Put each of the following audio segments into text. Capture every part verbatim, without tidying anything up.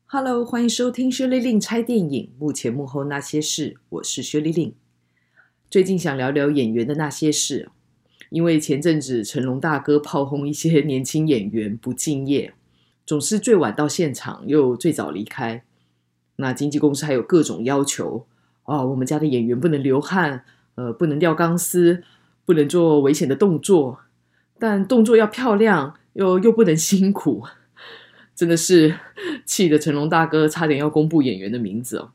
Hello，欢迎收听薛丽令拆电影，幕前幕后那些事，我是薛丽令。最近想聊聊演员的那些事，因为前阵子成龙大哥炮轰一些年轻演员不敬业，总是最晚到现场又最早离开。那经纪公司还有各种要求，哦，我们家的演员不能流汗，呃，不能吊钢丝，不能做危险的动作，但动作要漂亮，又又不能辛苦。真的是气得成龙大哥差点要公布演员的名字哦。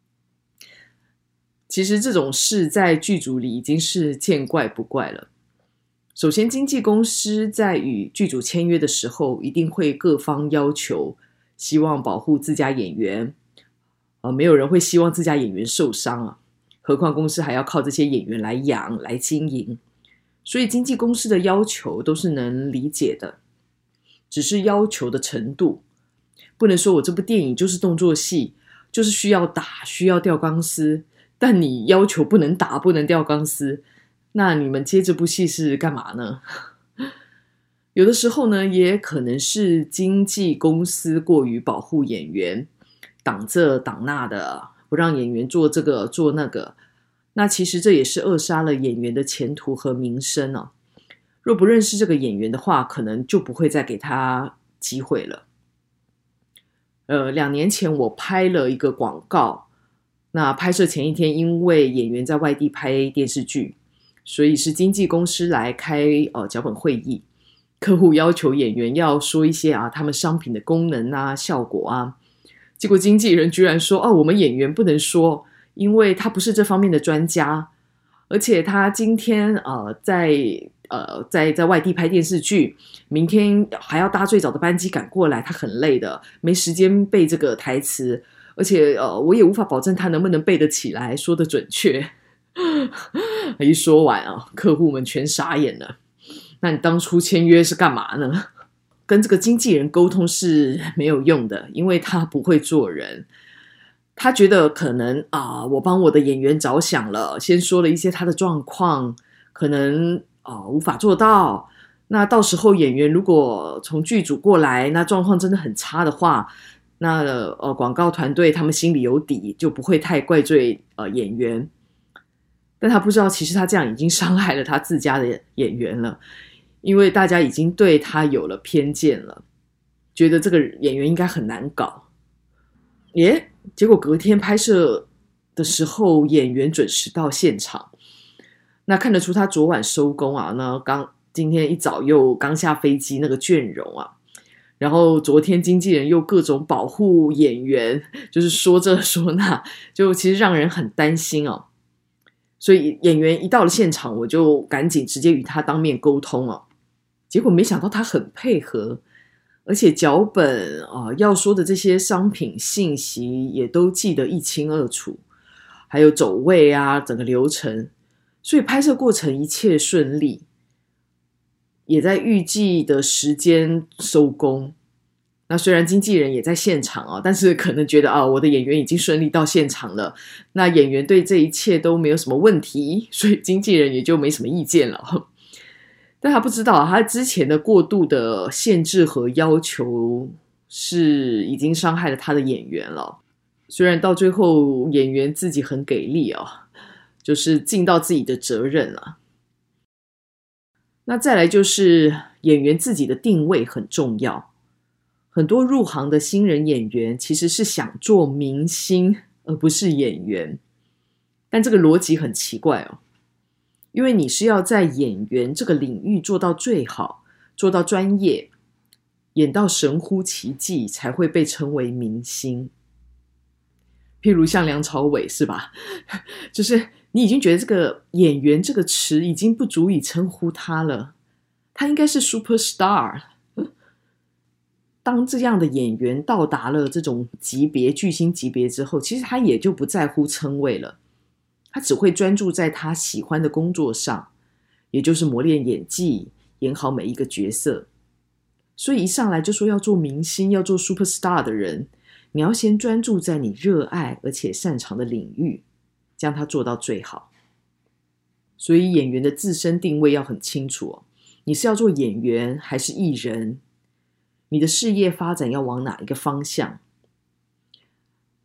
其实这种事在剧组里已经是见怪不怪了。首先，经纪公司在与剧组签约的时候，一定会各方要求，希望保护自家演员。呃，没有人会希望自家演员受伤啊，何况公司还要靠这些演员来养、来经营。所以经纪公司的要求都是能理解的。只是要求的程度，不能说我这部电影就是动作戏，就是需要打，需要吊钢丝，但你要求不能打，不能吊钢丝，那你们接这部戏是干嘛呢？有的时候呢，也可能是经纪公司过于保护演员，挡这挡那的，不让演员做这个做那个，那其实这也是扼杀了演员的前途和名声哦。若不认识这个演员的话，可能就不会再给他机会了。呃，两年前我拍了一个广告，那拍摄前一天，因为演员在外地拍电视剧，所以是经纪公司来开呃脚本会议，客户要求演员要说一些啊他们商品的功能啊、效果啊，结果经纪人居然说哦，我们演员不能说，因为他不是这方面的专家，而且他今天呃在。呃，在在外地拍电视剧，明天还要搭最早的班机赶过来，他很累的，没时间背这个台词，而且呃，我也无法保证他能不能背得起来，说得准确。一说完啊，客户们全傻眼了。那你当初签约是干嘛呢？跟这个经纪人沟通是没有用的，因为他不会做人。他觉得可能啊、呃，我帮我的演员着想了，先说了一些他的状况，可能。哦，无法做到。那到时候演员如果从剧组过来，那状况真的很差的话，那呃广告团队他们心里有底，就不会太怪罪呃演员。但他不知道，其实他这样已经伤害了他自家的演员了，因为大家已经对他有了偏见了，觉得这个演员应该很难搞。耶，结果隔天拍摄的时候，演员准时到现场。那看得出他昨晚收工啊，那刚今天一早又刚下飞机那个倦容啊，然后昨天经纪人又各种保护演员，就是说这说那，就其实让人很担心哦。所以演员一到了现场，我就赶紧直接与他当面沟通哦。结果没想到他很配合，而且脚本啊、呃、要说的这些商品信息也都记得一清二楚，还有走位啊，整个流程。所以拍摄过程一切顺利，也在预计的时间收工。那虽然经纪人也在现场啊，但是可能觉得啊，我的演员已经顺利到现场了，那演员对这一切都没有什么问题，所以经纪人也就没什么意见了。但他不知道，他之前的过度的限制和要求是已经伤害了他的演员了。虽然到最后演员自己很给力啊。就是尽到自己的责任了。那再来就是演员自己的定位很重要。很多入行的新人演员其实是想做明星，而不是演员。但这个逻辑很奇怪哦，因为你是要在演员这个领域做到最好，做到专业，演到神乎其技，才会被称为明星。譬如像梁朝伟是吧？就是你已经觉得这个演员这个词已经不足以称呼他了，他应该是 superstar。 当这样的演员到达了这种级别巨星级别之后，其实他也就不在乎称谓了，他只会专注在他喜欢的工作上，也就是磨练演技，演好每一个角色。所以一上来就说要做明星，要做 superstar 的人，你要先专注在你热爱而且擅长的领域，将它做到最好。所以演员的自身定位要很清楚哦，你是要做演员还是艺人？你的事业发展要往哪一个方向？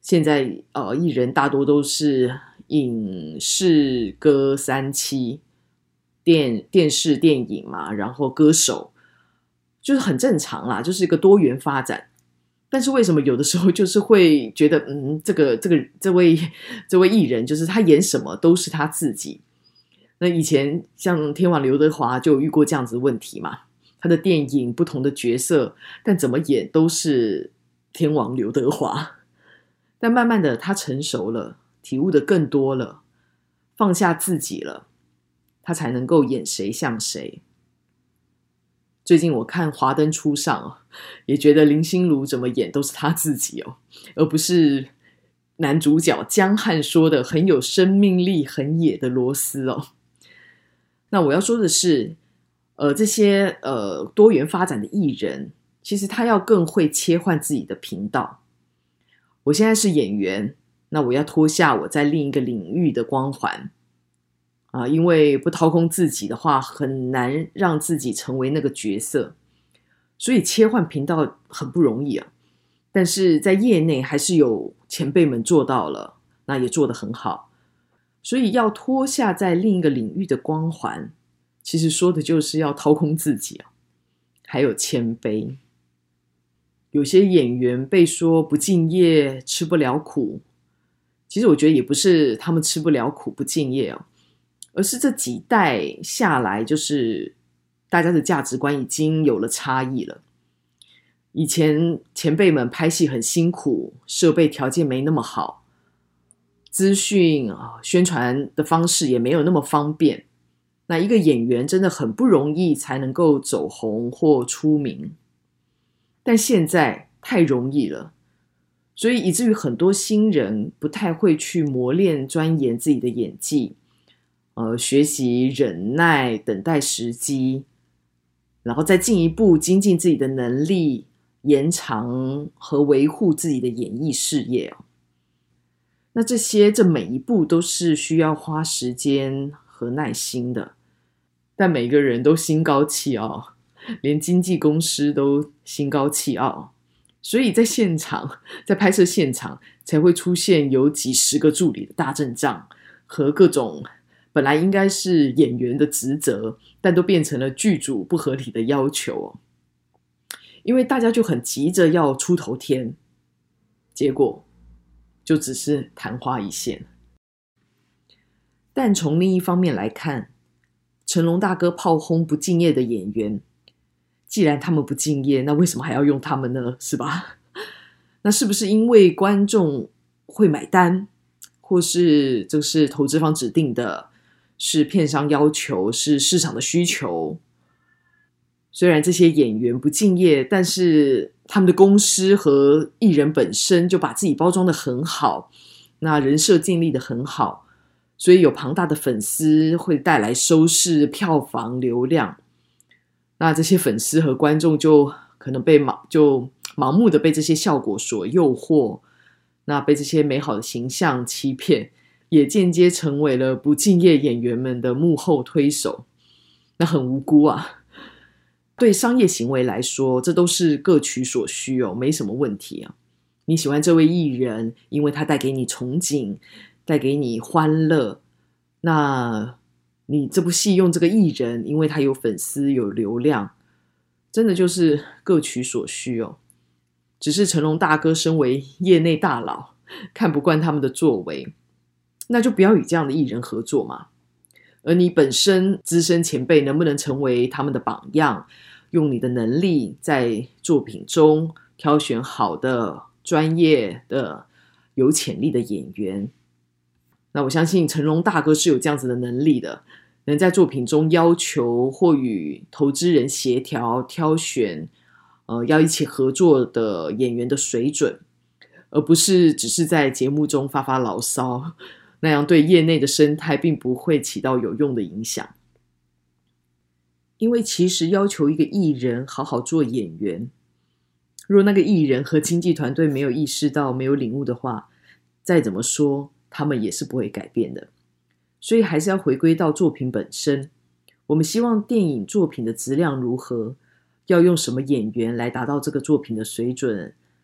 现在呃，艺人大多都是影视歌三栖，电电视电影嘛，然后歌手，就是很正常啦，就是一个多元发展。但是为什么有的时候就是会觉得，嗯，这个这个这位这位艺人，就是他演什么都是他自己。那以前像天王刘德华就有遇过这样子的问题嘛，他的电影不同的角色，但怎么演都是天王刘德华。但慢慢的他成熟了，体悟的更多了，放下自己了，他才能够演谁像谁。最近我看《华灯初上》哦，也觉得林心如怎么演都是他自己哦，而不是男主角江汉说的很有生命力、很野的罗斯哦。那我要说的是，呃，这些呃多元发展的艺人，其实他要更会切换自己的频道。我现在是演员，那我要脱下我在另一个领域的光环。啊，因为不掏空自己的话，很难让自己成为那个角色，所以切换频道很不容易啊。但是在业内还是有前辈们做到了，那也做得很好。所以要脱下在另一个领域的光环，其实说的就是要掏空自己啊，还有谦卑。有些演员被说不敬业，吃不了苦，其实我觉得也不是他们吃不了苦不敬业哦，而是这几代下来，就是大家的价值观已经有了差异了。以前前辈们拍戏很辛苦，设备条件没那么好，资讯宣传的方式也没有那么方便，那一个演员真的很不容易才能够走红或出名。但现在太容易了，所以以至于很多新人不太会去磨练钻研自己的演技，呃，学习忍耐，等待时机，然后再进一步精进自己的能力，延长和维护自己的演艺事业哦。那这些这每一步都是需要花时间和耐心的，但每个人都心高气傲，连经纪公司都心高气傲，所以在现场，在拍摄现场才会出现有几十个助理的大阵仗和各种本来应该是演员的职责，但都变成了剧组不合理的要求哦。因为大家就很急着要出头天，结果就只是昙花一现。但从另一方面来看，成龙大哥炮轰不敬业的演员，既然他们不敬业，那为什么还要用他们呢？是吧？那是不是因为观众会买单，或是这是投资方指定的，是片商要求，是市场的需求？虽然这些演员不敬业，但是他们的公司和艺人本身就把自己包装得很好，那人设建立得很好，所以有庞大的粉丝会带来收视、票房、流量。那这些粉丝和观众就可能被盲就盲目的被这些效果所诱惑，那被这些美好的形象欺骗，也间接成为了不敬业演员们的幕后推手。那很无辜啊。对商业行为来说，这都是各取所需哦，没什么问题啊。你喜欢这位艺人，因为他带给你憧憬，带给你欢乐，那你这部戏用这个艺人，因为他有粉丝有流量，真的就是各取所需哦。只是成龙大哥身为业内大佬，看不惯他们的作为，那就不要与这样的艺人合作嘛。而你本身资深前辈能不能成为他们的榜样，用你的能力在作品中挑选好的专业的有潜力的演员。那我相信成龙大哥是有这样子的能力的，能在作品中要求或与投资人协调挑选呃，要一起合作的演员的水准，而不是只是在节目中发发牢骚，那样对业内的生态并不会起到有用的影响。因为其实要求一个艺人好好做演员，若那个艺人和经纪团队没有意识到、没有领悟的话，再怎么说他们也是不会改变的。所以还是要回归到作品本身，我们希望电影作品的质量如何，要用什么演员来达到这个作品的水准，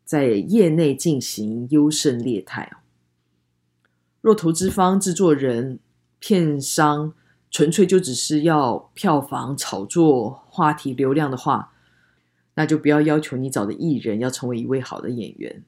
在业内进行优胜劣汰。若投资方、制作人、片商纯粹就只是要票房炒作、话题流量的话，那就不要要求你找的艺人要成为一位好的演员。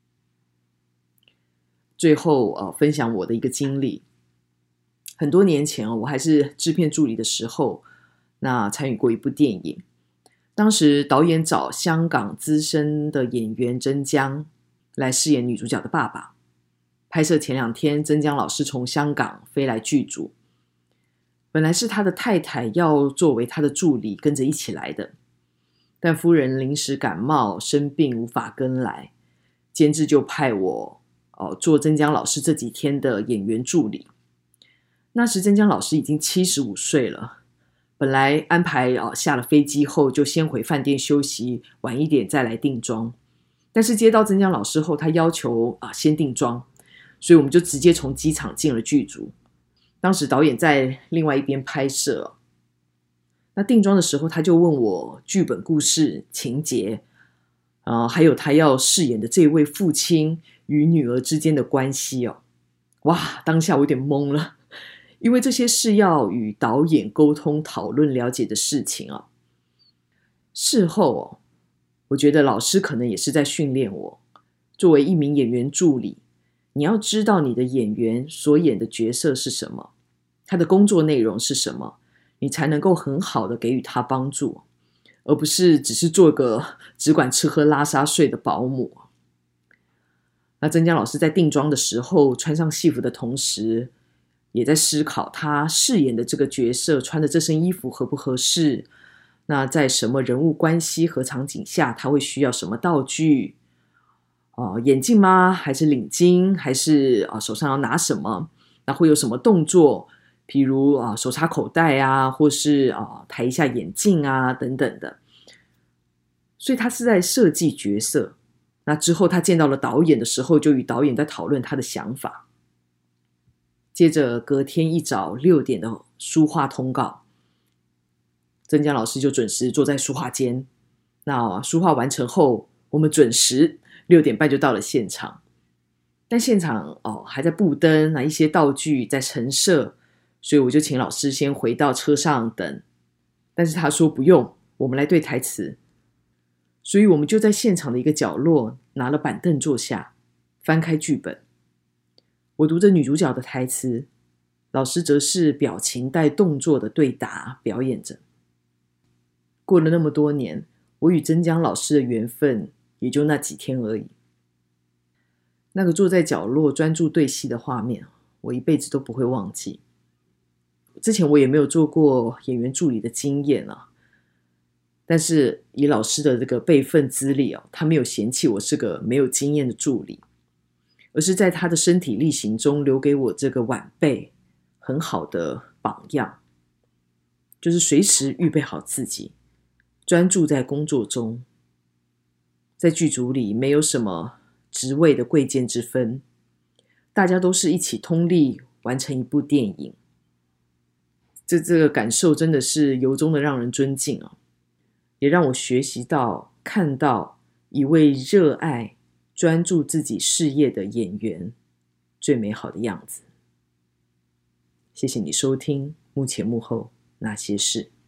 最后、呃、分享我的一个经历。很多年前、哦、我还是制片助理的时候，那参与过一部电影。当时导演找香港资深的演员曾江来饰演女主角的爸爸。拍摄前两天，曾江老师从香港飞来剧组，本来是他的太太要作为他的助理跟着一起来的，但夫人临时感冒生病无法跟来，监制就派我、哦、做曾江老师这几天的演员助理。那时曾江老师已经七十五岁了，本来安排、哦、下了飞机后就先回饭店休息，晚一点再来定妆。但是接到曾江老师后，他要求、啊、先定妆，所以我们就直接从机场进了剧组。当时导演在另外一边拍摄，那定妆的时候他就问我剧本故事情节、呃、还有他要饰演的这位父亲与女儿之间的关系哦。哇，当下我有点懵了，因为这些是要与导演沟通讨论了解的事情啊。事后、哦、我觉得老师可能也是在训练我，作为一名演员助理，你要知道你的演员所演的角色是什么，他的工作内容是什么，你才能够很好的给予他帮助，而不是只是做个只管吃喝拉撒睡的保姆。那曾江老师在定妆的时候，穿上戏服的同时，也在思考他饰演的这个角色穿的这身衣服合不合适，那在什么人物关系和场景下他会需要什么道具、呃、眼镜吗？还是领巾？还是、呃、手上要拿什么？那会有什么动作？譬如、呃、手插口袋啊，或是、呃、抬一下眼镜啊等等的。所以他是在设计角色。那之后他见到了导演的时候，就与导演在讨论他的想法。接着隔天一早六点的书画通告，曾江老师就准时坐在书画间。那书画完成后，我们准时六点半就到了现场。但现场、哦、还在布灯，那一些道具在陈设，所以我就请老师先回到车上等。但是他说不用，我们来对台词。所以我们就在现场的一个角落拿了板凳坐下，翻开剧本。我读着女主角的台词，老师则是表情带动作的对答表演着。过了那么多年，我与曾江老师的缘分也就那几天而已。那个坐在角落专注对戏的画面，我一辈子都不会忘记。之前我也没有做过演员助理的经验啊，但是以老师的这个辈分资历、哦、他没有嫌弃我是个没有经验的助理，而是在他的身体力行中留给我这个晚辈很好的榜样，就是随时预备好自己，专注在工作中。在剧组里没有什么职位的贵贱之分，大家都是一起通力完成一部电影。这这个感受真的是由衷的让人尊敬啊，也让我学习到看到一位热爱专注自己事业的演员最美好的样子。谢谢你收听幕前幕后那些事。